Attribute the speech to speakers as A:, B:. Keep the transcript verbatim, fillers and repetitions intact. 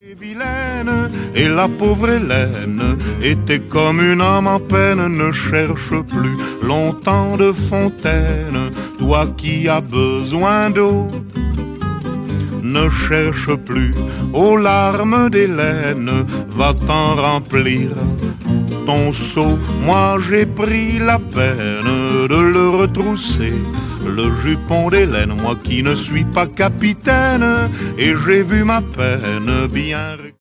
A: Vilaine, et la pauvre Hélène était comme une âme en peine. Ne cherche plus longtemps de fontaine, toi qui as besoin d'eau. Ne cherche plus aux larmes d'Hélène, va t'en remplir ton seau. Moi j'ai pris la peine de le retrousser, le jupon d'Hélène, moi qui ne suis pas capitaine, et j'ai vu ma peine bien